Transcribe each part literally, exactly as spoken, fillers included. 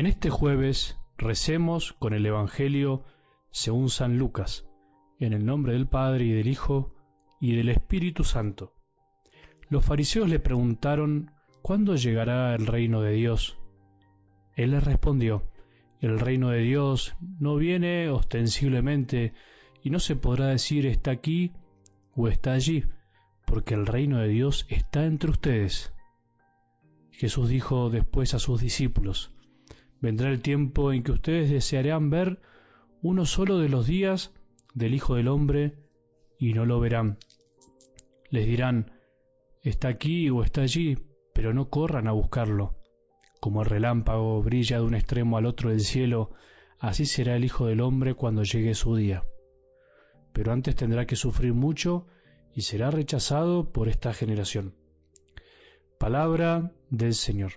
En este jueves recemos con el Evangelio según San Lucas, en el nombre del Padre y del Hijo y del Espíritu Santo. Los fariseos le preguntaron ¿cuándo llegará el reino de Dios? Él les respondió: el reino de Dios no viene ostensiblemente y no se podrá decir está aquí o está allí, porque el reino de Dios está entre ustedes. Jesús dijo después a sus discípulos: vendrá el tiempo en que ustedes desearán ver uno solo de los días del Hijo del Hombre y no lo verán. Les dirán: está aquí o está allí, pero no corran a buscarlo. Como el relámpago brilla de un extremo al otro del cielo, así será el Hijo del Hombre cuando llegue su día. Pero antes tendrá que sufrir mucho y será rechazado por esta generación. Palabra del Señor.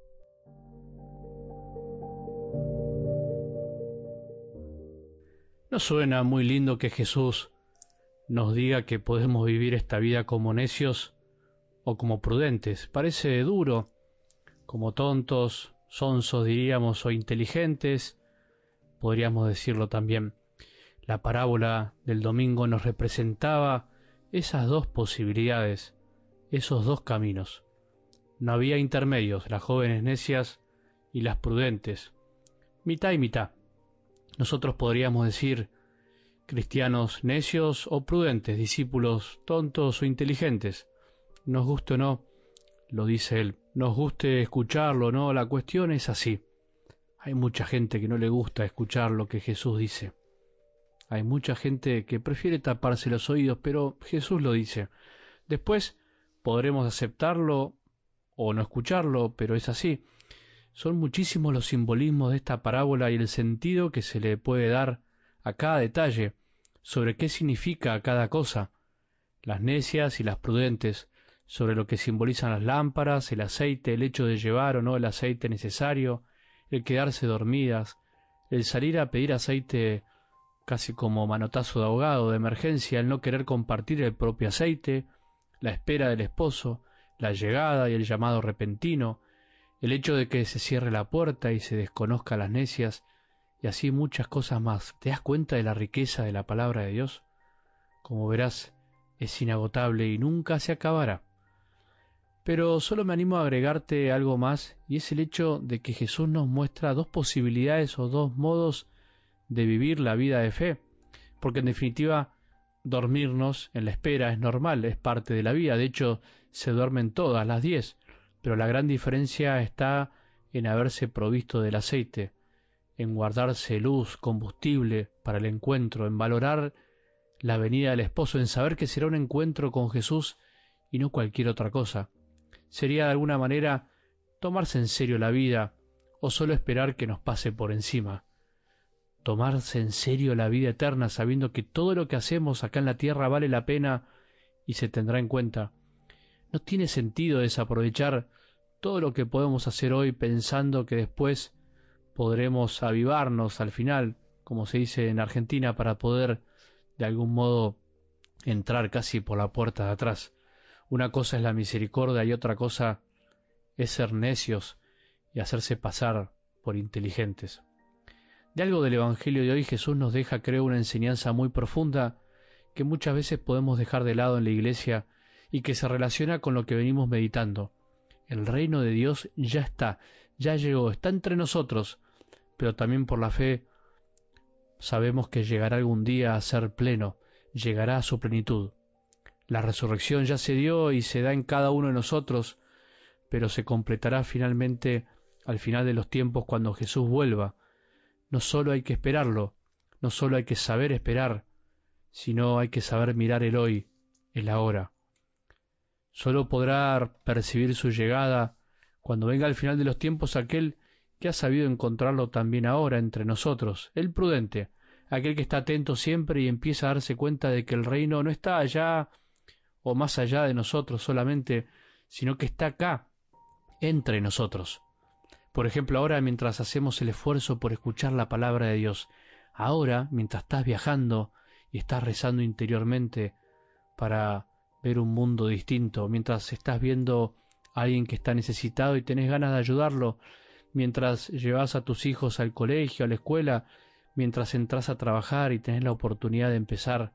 ¿No suena muy lindo que Jesús nos diga que podemos vivir esta vida como necios o como prudentes? Parece duro, como tontos, sonsos diríamos, o inteligentes, podríamos decirlo también. La parábola del domingo nos representaba esas dos posibilidades, esos dos caminos. No había intermedios, las jóvenes necias y las prudentes. Mitad y mitad. Nosotros podríamos decir cristianos necios o prudentes, discípulos tontos o inteligentes. Nos guste o no, lo dice él. Nos guste escucharlo o no, la cuestión es así. Hay mucha gente que no le gusta escuchar lo que Jesús dice. Hay mucha gente que prefiere taparse los oídos, pero Jesús lo dice. Después podremos aceptarlo o no escucharlo, pero es así. Son muchísimos los simbolismos de esta parábola y el sentido que se le puede dar a cada detalle, sobre qué significa cada cosa. Las necias y las prudentes, sobre lo que simbolizan las lámparas, el aceite, el hecho de llevar o no el aceite necesario, el quedarse dormidas, el salir a pedir aceite casi como manotazo de ahogado, de emergencia, el no querer compartir el propio aceite, la espera del esposo, la llegada y el llamado repentino, el hecho de que se cierre la puerta y se desconozca a las necias, y así muchas cosas más. ¿Te das cuenta de la riqueza de la palabra de Dios? Como verás, es inagotable y nunca se acabará. Pero solo me animo a agregarte algo más, y es el hecho de que Jesús nos muestra dos posibilidades o dos modos de vivir la vida de fe, porque en definitiva dormirnos en la espera es normal, es parte de la vida. De hecho, se duermen todas las diez, pero la gran diferencia está en haberse provisto del aceite, en guardarse luz, combustible para el encuentro, en valorar la venida del esposo, en saber que será un encuentro con Jesús y no cualquier otra cosa. Sería de alguna manera tomarse en serio la vida o solo esperar que nos pase por encima. Tomarse en serio la vida eterna sabiendo que todo lo que hacemos acá en la tierra vale la pena y se tendrá en cuenta. No tiene sentido desaprovechar todo lo que podemos hacer hoy pensando que después podremos avivarnos al final, como se dice en Argentina, para poder de algún modo entrar casi por la puerta de atrás. Una cosa es la misericordia y otra cosa es ser necios y hacerse pasar por inteligentes. De algo del Evangelio de hoy Jesús nos deja, creo, una enseñanza muy profunda que muchas veces podemos dejar de lado en la iglesia y que se relaciona con lo que venimos meditando. El reino de Dios ya está, ya llegó, está entre nosotros, pero también por la fe sabemos que llegará algún día a ser pleno, llegará a su plenitud. La resurrección ya se dio y se da en cada uno de nosotros, pero se completará finalmente al final de los tiempos cuando Jesús vuelva. No solo hay que esperarlo, no solo hay que saber esperar, sino hay que saber mirar el hoy, el ahora. Solo podrá percibir su llegada cuando venga al final de los tiempos aquel que ha sabido encontrarlo también ahora entre nosotros, el prudente, aquel que está atento siempre y empieza a darse cuenta de que el reino no está allá o más allá de nosotros solamente, sino que está acá, entre nosotros. Por ejemplo, ahora mientras hacemos el esfuerzo por escuchar la palabra de Dios, ahora mientras estás viajando y estás rezando interiormente para ver un mundo distinto, mientras estás viendo a alguien que está necesitado y tenés ganas de ayudarlo, mientras llevas a tus hijos al colegio, a la escuela, mientras entras a trabajar y tenés la oportunidad de empezar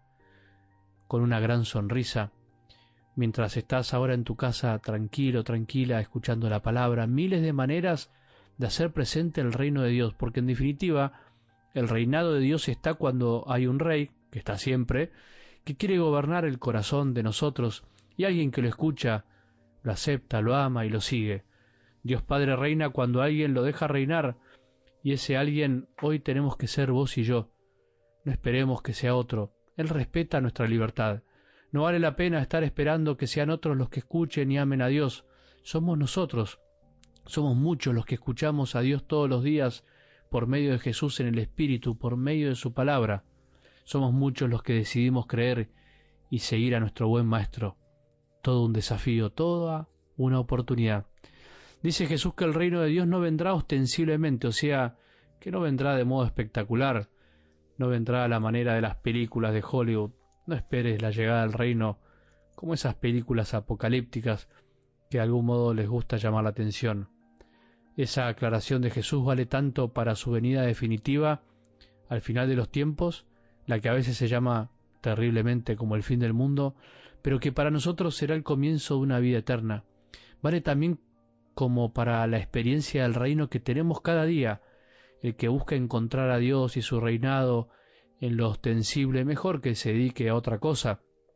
con una gran sonrisa, mientras estás ahora en tu casa tranquilo, tranquila, escuchando la palabra, miles de maneras de hacer presente el reino de Dios, porque en definitiva el reinado de Dios está cuando hay un rey, que está siempre, que quiere gobernar el corazón de nosotros, y alguien que lo escucha, lo acepta, lo ama y lo sigue. Dios Padre reina cuando alguien lo deja reinar, y ese alguien hoy tenemos que ser vos y yo. No esperemos que sea otro. Él respeta nuestra libertad. No vale la pena estar esperando que sean otros los que escuchen y amen a Dios. Somos nosotros. Somos muchos los que escuchamos a Dios todos los días por medio de Jesús en el Espíritu, por medio de su palabra. Somos muchos los que decidimos creer y seguir a nuestro buen Maestro. Todo un desafío, toda una oportunidad. Dice Jesús que el reino de Dios no vendrá ostensiblemente, o sea, que no vendrá de modo espectacular, no vendrá a la manera de las películas de Hollywood. No esperes la llegada del reino como esas películas apocalípticas que de algún modo les gusta llamar la atención. Esa aclaración de Jesús vale tanto para su venida definitiva al final de los tiempos, la que a veces se llama terriblemente como el fin del mundo, pero que para nosotros será el comienzo de una vida eterna. Vale también como para la experiencia del reino que tenemos cada día. El que busca encontrar a Dios y su reinado en lo ostensible, mejor que se dedique a otra cosa,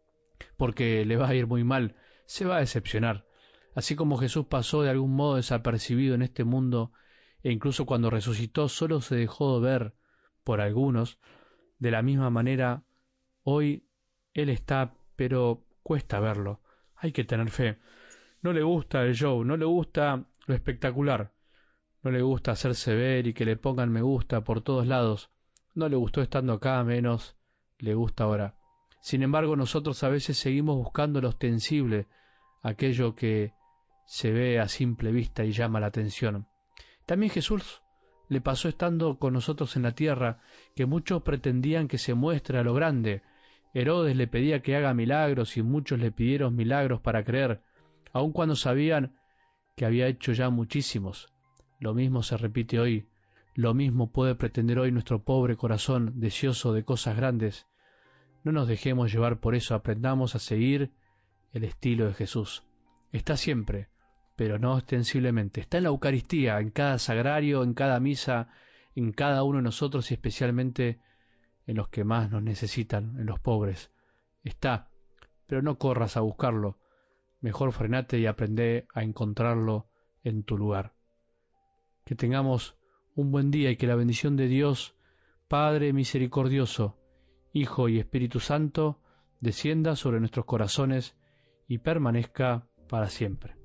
porque le va a ir muy mal, se va a decepcionar. Así como Jesús pasó de algún modo desapercibido en este mundo, e incluso cuando resucitó solo se dejó ver por algunos, de la misma manera hoy Él está, pero cuesta verlo. Hay que tener fe. No le gusta el show, no le gusta lo espectacular, no le gusta hacerse ver y que le pongan me gusta por todos lados. No le gustó estando acá, menos le gusta ahora. Sin embargo, nosotros a veces seguimos buscando lo ostensible, aquello que se ve a simple vista y llama la atención. También Jesús le pasó estando con nosotros en la tierra, que muchos pretendían que se muestre a lo grande. Herodes le pedía que haga milagros y muchos le pidieron milagros para creer, aun cuando sabían que había hecho ya muchísimos. Lo mismo se repite hoy, lo mismo puede pretender hoy nuestro pobre corazón deseoso de cosas grandes. No nos dejemos llevar por eso, aprendamos a seguir el estilo de Jesús. Está siempre, pero no ostensiblemente. Está en la Eucaristía, en cada sagrario, en cada misa, en cada uno de nosotros y especialmente en los que más nos necesitan, en los pobres. Está, pero no corras a buscarlo. Mejor frenate y aprende a encontrarlo en tu lugar. Que tengamos un buen día y que la bendición de Dios, Padre misericordioso, Hijo y Espíritu Santo, descienda sobre nuestros corazones y permanezca para siempre.